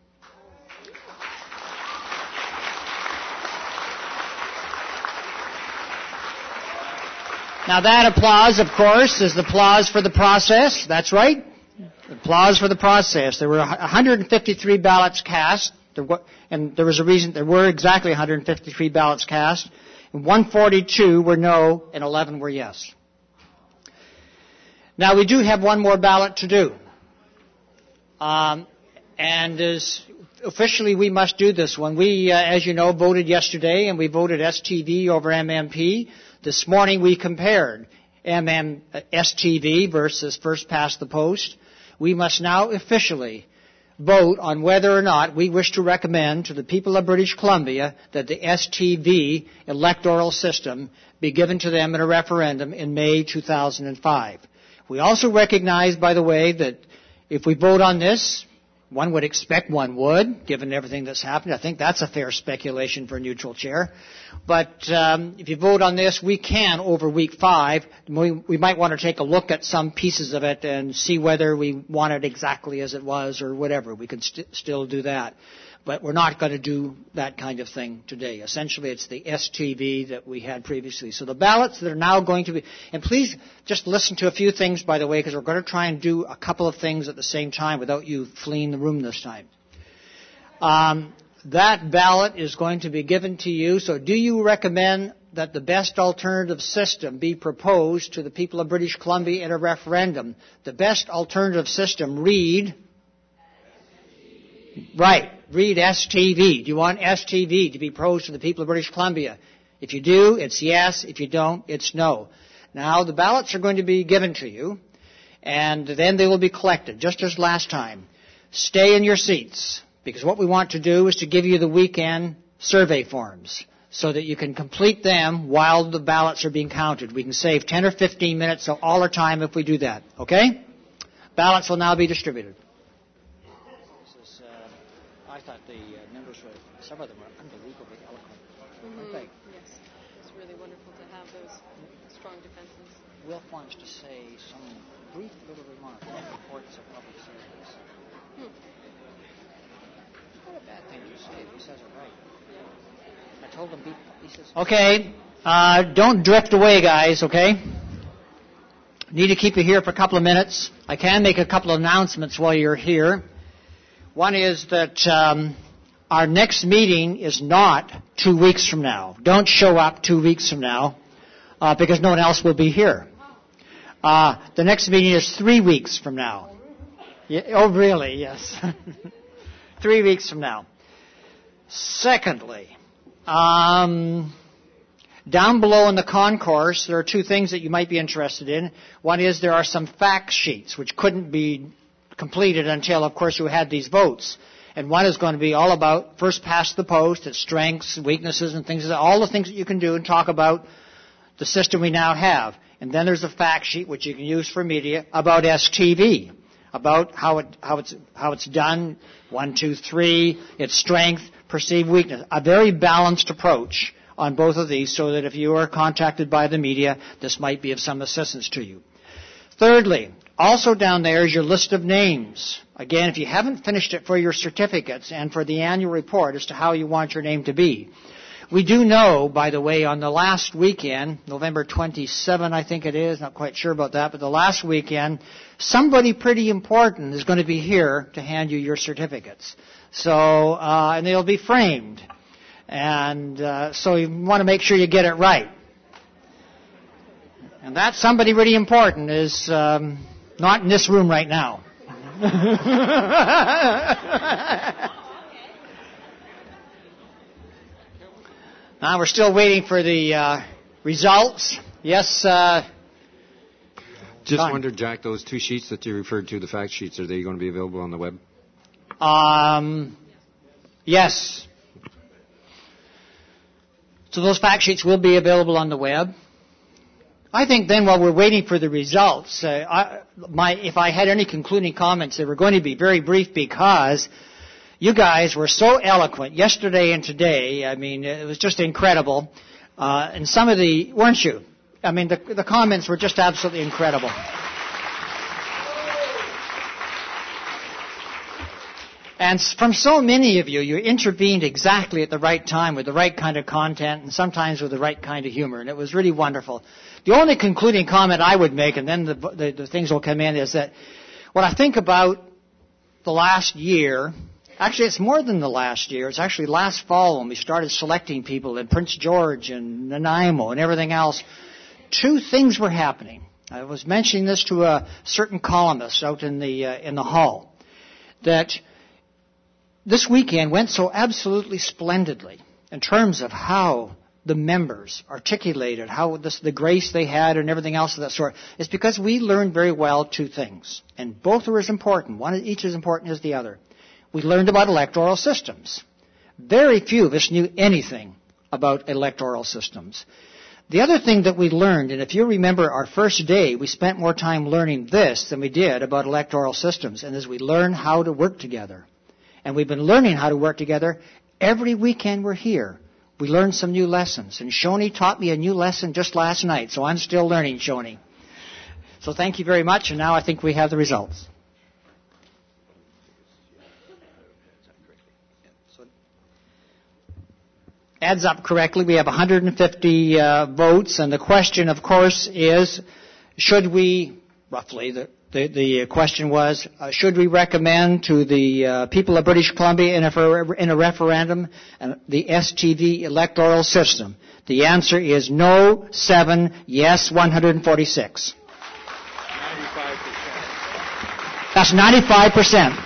Now that applause, of course, is the applause for the process. That's right. Applause for the process. There were 153 ballots cast. And there was a reason, there were exactly 153 ballots cast, and 142 were no, and 11 were yes. Now we do have one more ballot to do. And officially we must do this one. We, as you know, voted yesterday, and we voted STV over MMP. This morning we compared STV versus first past the post. We must now officially vote on whether or not we wish to recommend to the people of British Columbia that the STV electoral system be given to them in a referendum in May 2005. We also recognize, by the way, that if we vote on this, one would expect one would, given everything that's happened. I think that's a fair speculation for a neutral chair. But if you vote on this, we can, over week 5, we might want to take a look at some pieces of it and see whether we want it exactly as it was or whatever. We can still do that. But we're not going to do that kind of thing today. Essentially, it's the STV that we had previously. So the ballots that are now going to be, and please just listen to a few things, by the way, because we're going to try and do a couple of things at the same time without you fleeing the room this time. That ballot is going to be given to you. So do you recommend that the best alternative system be proposed to the people of British Columbia in a referendum? The best alternative system, read STV. Do you want STV to be proposed to the people of British Columbia? If you do, it's yes. If you don't, it's no. Now, the ballots are going to be given to you, and then they will be collected, just as last time. Stay in your seats, because what we want to do is to give you the weekend survey forms so that you can complete them while the ballots are being counted. We can save 10 or 15 minutes of all our time if we do that. Okay? Ballots will now be distributed. I thought the members were, some of them were unbelievably eloquent. Mm-hmm. Yes, it's really wonderful to have those strong defenses. Wilf wants to say some brief little remark on reports of public service. Not a bad thing to say. He says it right. I told him he says. Okay, don't drift away, guys. Okay. Need to keep you here for a couple of minutes. I can make a couple of announcements while you're here. One is that our next meeting is not 2 weeks from now. Don't show up 2 weeks from now because no one else will be here. The next meeting is 3 weeks from now. Yeah, oh, really? Yes. 3 weeks from now. Secondly, down below in the concourse, there are two things that you might be interested in. One is there are some fact sheets which couldn't be completed until, of course, you had these votes. And one is going to be all about first past the post, its strengths, weaknesses, and things, all the things that you can do and talk about the system we now have. And then there's a fact sheet which you can use for media about STV, about how it's done, 1, 2, 3, its strength, perceived weakness. A very balanced approach on both of these so that if you are contacted by the media, this might be of some assistance to you. Thirdly, also down there is your list of names. Again, if you haven't finished it for your certificates and for the annual report as to how you want your name to be. We do know, by the way, on the last weekend, November 27, I think it is, not quite sure about that, but the last weekend, somebody pretty important is going to be here to hand you your certificates. So, and they'll be framed. And so you want to make sure you get it right. And that somebody really important is not in this room right now. Now we're still waiting for the results. Yes. Just wondered, Jack, those two sheets that you referred to, the fact sheets, are they going to be available on the web? Yes. So those fact sheets will be available on the web. I think then while we're waiting for the results, if I had any concluding comments, they were going to be very brief because you guys were so eloquent yesterday and today. I mean, it was just incredible. And some of weren't you? I mean, the comments were just absolutely incredible. And from so many of you, you intervened exactly at the right time with the right kind of content and sometimes with the right kind of humor. And it was really wonderful. The only concluding comment I would make, and then the things will come in, is that what I think about the last year, actually it's more than the last year, it's actually last fall when we started selecting people in Prince George and Nanaimo and everything else, two things were happening. I was mentioning this to a certain columnist out in the hall, that this weekend went so absolutely splendidly in terms of how the members articulated, how the grace they had and everything else of that sort. It's because we learned very well two things, and both are as important. One each as important as the other. We learned about electoral systems. Very few of us knew anything about electoral systems. The other thing that we learned, and if you remember our first day, we spent more time learning this than we did about electoral systems, and as we learned how to work together. And we've been learning how to work together every weekend we're here. We learned some new lessons. And Shoni taught me a new lesson just last night, so I'm still learning, Shoni. So thank you very much, and now I think we have the results. Adds up correctly. We have 150 votes, and the question, of course, is, should we, roughly, the question was, should we recommend to the people of British Columbia in a referendum the STV electoral system? The answer is no, 7, yes, 146. 95%. That's 95%.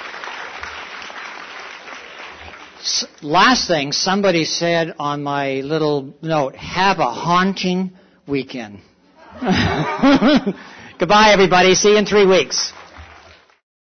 Last thing, somebody said on my little note, have a haunting weekend. Goodbye, everybody. See you in 3 weeks.